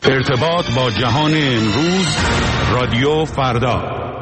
ارتباط با جهان امروز، رادیو فردا.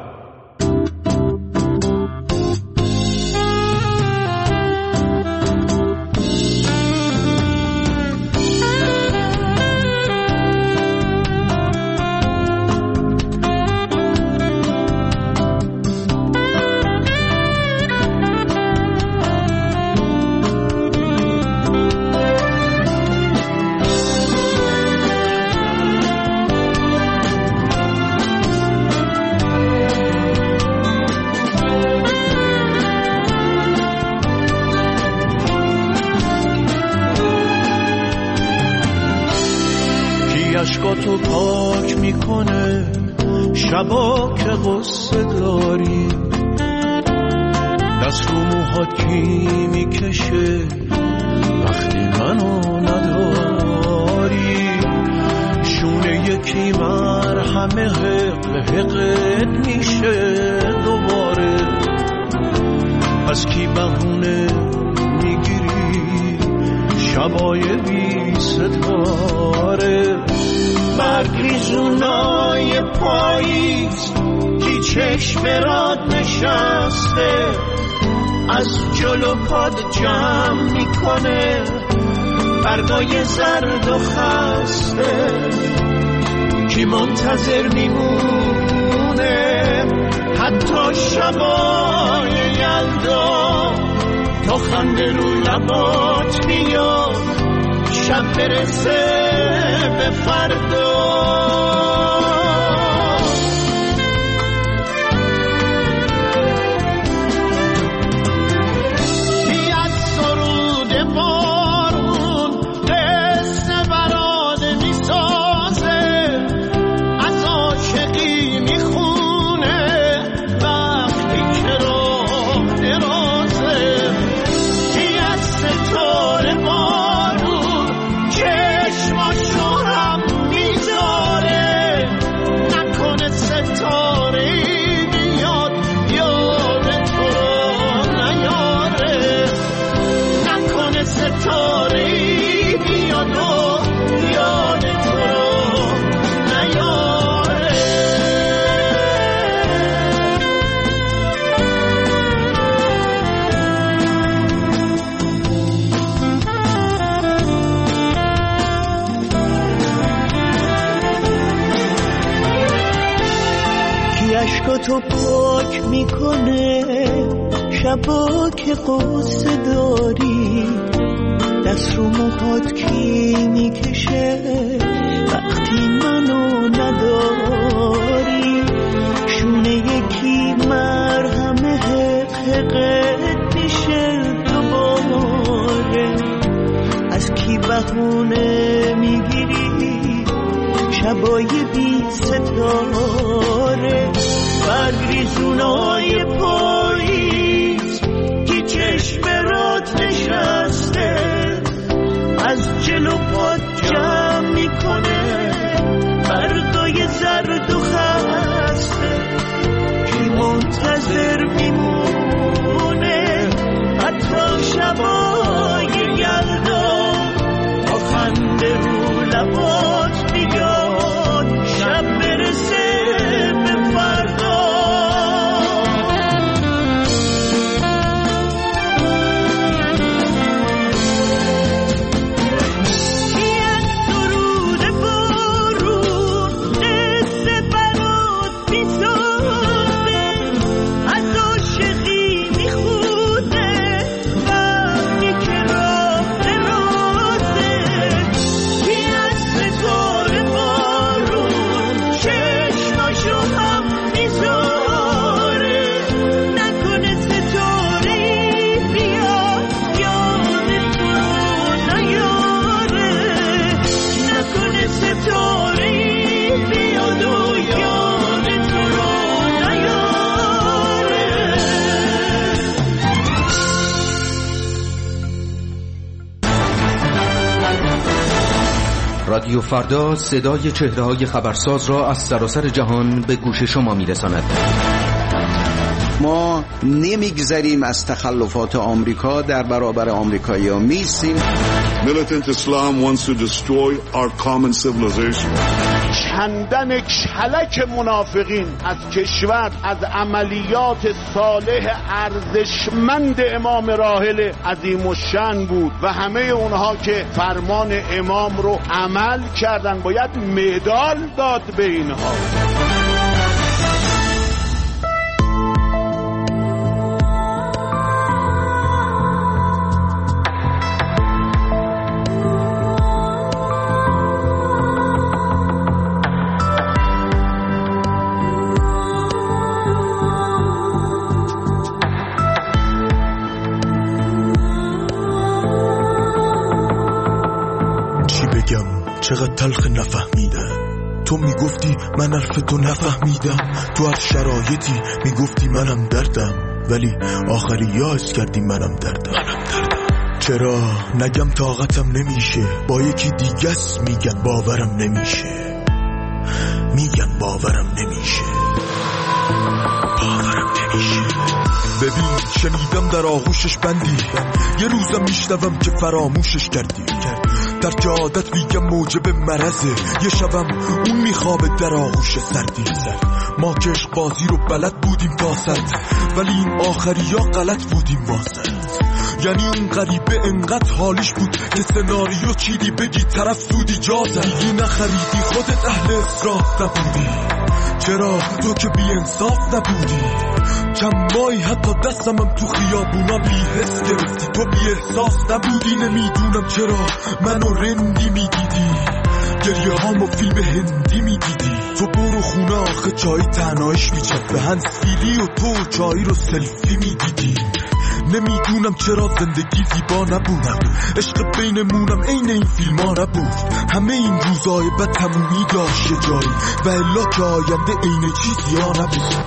اشکاتو پاک میکنه شبا که غصه داری، دست رو موهات کی میکشه وقتی منو نداری، شونه یکی مرهمه حقت میشه دوباره، از کی بهونه میگیری شبای بی ستاره، برگریزونای پاییز کی چشم راد نشسته، از جلو پاد جمع میکنه برگای زرد و خسته، کی منتظر میمونه حتی شبای یلدا، تا خنده رو لبات میاد شب برسه به فردا. از سرود بارون قصه براده میسازه، از عاشقی میخونه وقتی که راه درازه، از ستاره بارون چشماشو هم میذاره، نکنه ستاره بیاد یاد تو رو نیاره، نکنه ستاره بیاد و یاد تو رو نیاره. اشکاتو پاک میکنه شبا که قصه داری، دست رو موهات کی میکشه وقتی منو نداری، شونه یکی مرهمه حقت میشه دوباره، از کی بهونه میگیری شبای بی ستاره، برگریزونای پاییز کی چشم رات نشسته، از جلو پاد جمع میکنه برگای زرد و خسته، کی منتظر میمونه حتی شبای یلدا، تا خنده رو لبات میاد شب برسه به فردا. رادیو فردا صدای چهره‌های خبرساز را از سراسر جهان به گوش شما می‌رساند. ما نمیگذریم از تخلفات آمریکا، در برابر آمریکایی‌ها میستیم. Militant Islam wants to destroy our common civilization. کندن کلک منافقین از کشور، از عملیات صالح ارزشمند امام راحل عظیم الشأن بود و همه اونها که فرمان امام رو عمل کردن باید مدال داد به اینها. چقدر تلخ نفهمیدم. تو میگفتی من حرف تو نفهمیدم، تو هر شرایطی میگفتی منم دردم، ولی آخری یاس کردی منم دردم. چرا نگم طاقتم نمیشه، با یکی دیگه است میگم باورم نمیشه، میگم باورم نمیشه، باورم نمیشه. ببین شنیدم در آغوشش بندی، یه روزم میشنوم که فراموشش کردی. ترک عادت میگم موجب مرضه، یه شبم اون میخوابه در آغوش سردی. ما که عشق بازی رو بلد بودیم تا صد، ولی این آخری ها غلط بودیم واسد. یعنی اون غریبه انقدر حالیش بود که سناریو چیدی بگی طرف سودی جازه. دیگه نخریدی خودت اهل اصراف نبودی، چرا تو که بی انصاف نبودی؟ چند ماهی حتی دستمم تو خیابونا بی حس گرفتی، تو بی احساس نبودی. نمیدونم چرا منو رندی میدیدی، گریه هامو فیلم هندی میدیدی. تو برو خونه آخه چای تنهایش میچفه، هنسفیلی و تو چای رو سلفی میدیدی. نمیدونم چرا زندگی زیبا نبودم، عشق بینمونم عین این فیلم ها نبود. همه این روزای بد تمومی داشت جایی، و الا که آینده عین چیزی ها نبود.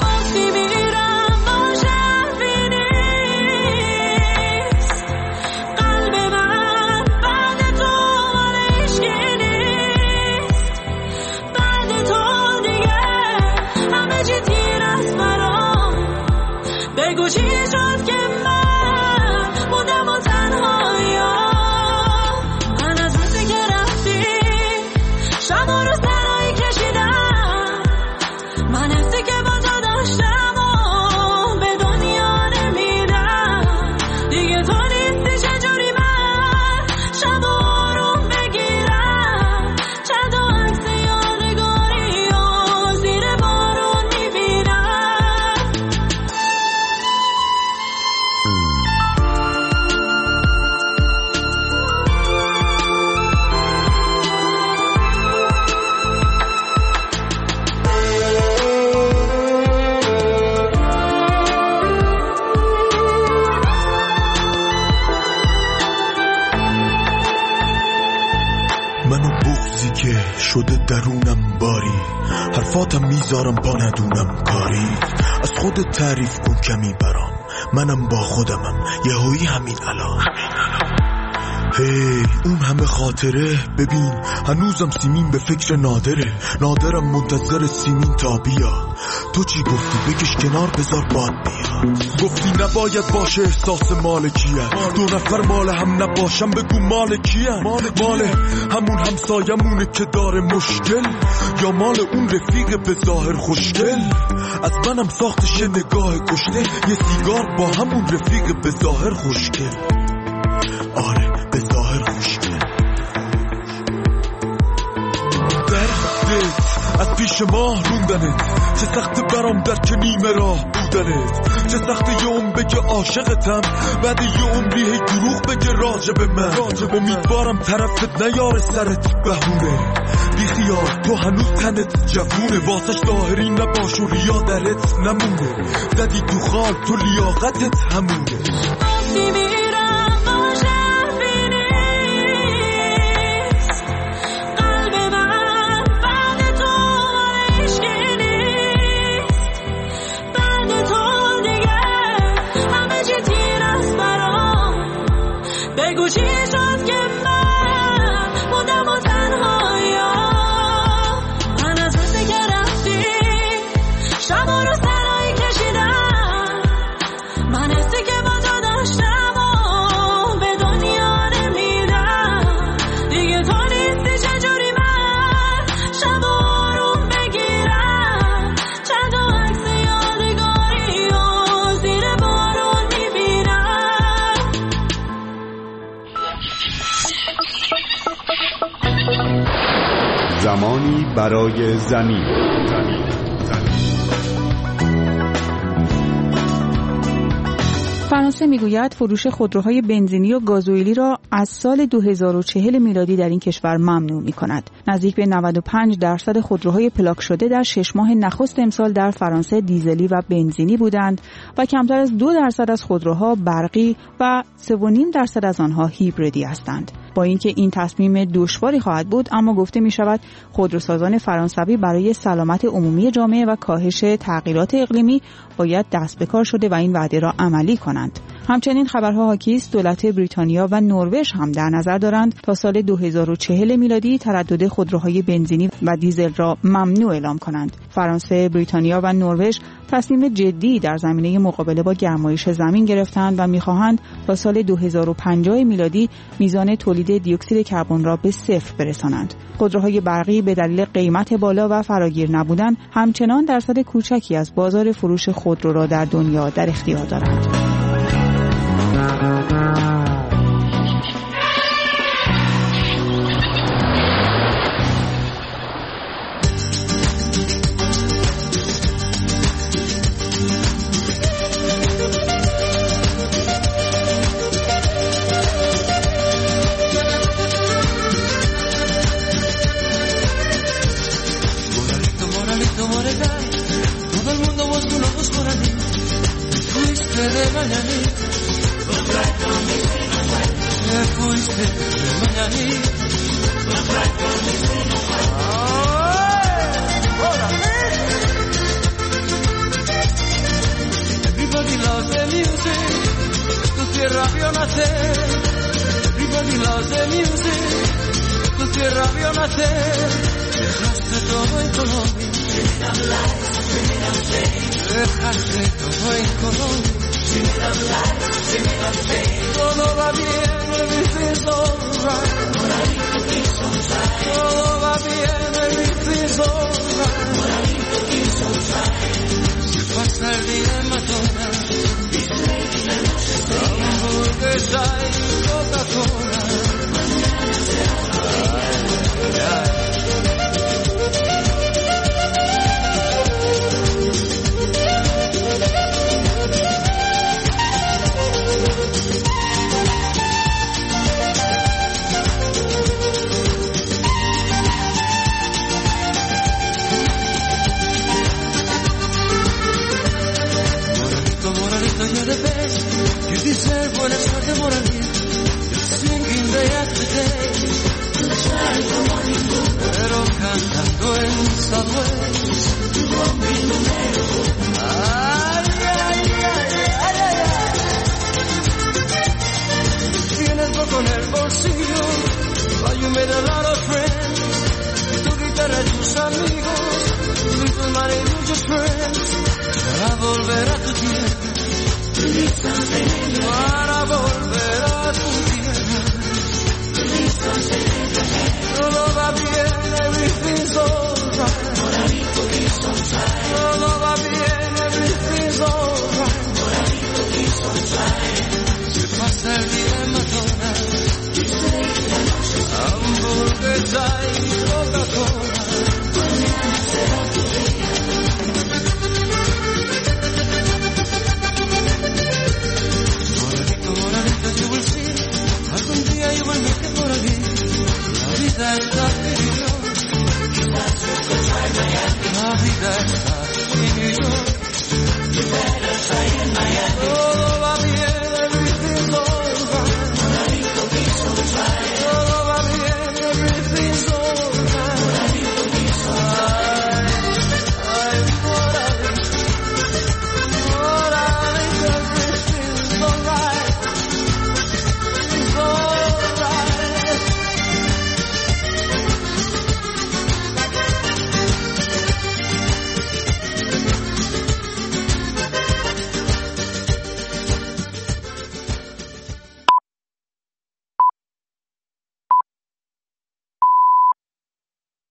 شده درونم باری، حرفاتم میذارم با ندونم کاریت. از خودت تعریف کن کمی برام، منم با خودمم یهویی همین الان. هی اون همه خاطره، ببین هنوزم سیمین به فکر نادرم منتظر سیمین تا بیاد. تو چی گفتی؟ بکش کنار بذار باد بیاد. گفتی نباید باشه احساس مالکیت، دو نفر مال هم نباشم بگو مال کیه؟ مال همون همسایمونه که داره مشکل، یا مال اون رفیق به ظاهر خوشگل؟ از منم ساختش نگاه کشته، یه سیگار با همون رفیق به ظاهر خوشگل. آره به ظاهر خوشگل. دردت از پیش ماه روندنت، چه سخت برام در که نیمه راه بودنت. چه سخت یه عمر بگه عاشقتم، بعد یه عمری هی دروغ بگه راجب من. امیدوارم طرفت نیاره سرت بهونه، بی خیال تو هنوز تنت جوونه، واسش ظاهری نباش و ریا درت نمونه. زدی تو خال تو لیاقتت همونه. چی شد که من موندم و تنهایا؟ من از روزی که رفتی شب و روز تنهایی کشیدم، زمانی برای زمین. فرانسه میگوید فروش خودروهای بنزینی و گازوئیلی را از سال 2040 میلادی در این کشور ممنوع می‌کند. نزدیک به 95% خودروهای پلاک شده در 6 ماه نخست امسال در فرانسه دیزلی و بنزینی بودند و کمتر از 2% از خودروها برقی و 3.5% از آنها هیبریدی هستند. با اینکه این تصمیم دشواری خواهد بود، اما گفته می شود خودروسازان فرانسوی برای سلامت عمومی جامعه و کاهش تغییرات اقلیمی باید دست به کار شده و این وعده را عملی کنند. همچنین خبرها حاکی است دولت بریتانیا و نروژ هم در نظر دارند تا سال 2040 میلادی تردد خودروهای بنزینی و دیزل را ممنوع اعلام کنند. فرانسه، بریتانیا و نروژ تصمیم جدی در زمینه مقابله با گرمایش زمین گرفتند و می‌خواهند تا سال 2050 میلادی میزان تولید دیوکسید کربن را به صفر برسانند. خودروهای برقی به دلیل قیمت بالا و فراگیر نبودن همچنان درصد کوچکی از بازار فروش خودرو را در دنیا در اختیار دارند. Everybody loves the music, tu tierra vio nacer. Everybody loves the music, tu tierra vio nacer. Dejaste todo en Colombia, dejaste todo en Colombia. Todo va bien, everything's alright. Todo va bien, everything's alright. Se pasa el día en McDonald's, hamburguesa y Coca-Cola. You're the best, you deserve buena suerte moralía. You're singing day after day, pero cantando en Southwest. Ay, ay, ay, ay, ay, ay. Tienes poco en el bolsillo, but you made a lot of friends. Tu guitarra y tus amigos, little money and just friends. Para volver a tu tierra, para volver a tu tierra. Todo va bien, everything's alright. Todo va bien, everything's alright. Se pasa el día en McDonald's, hamburguesa y Coca-Cola. Algún día yo me meto por aquí, la vida está peligrosa. La vida está en New York. Todo va bien.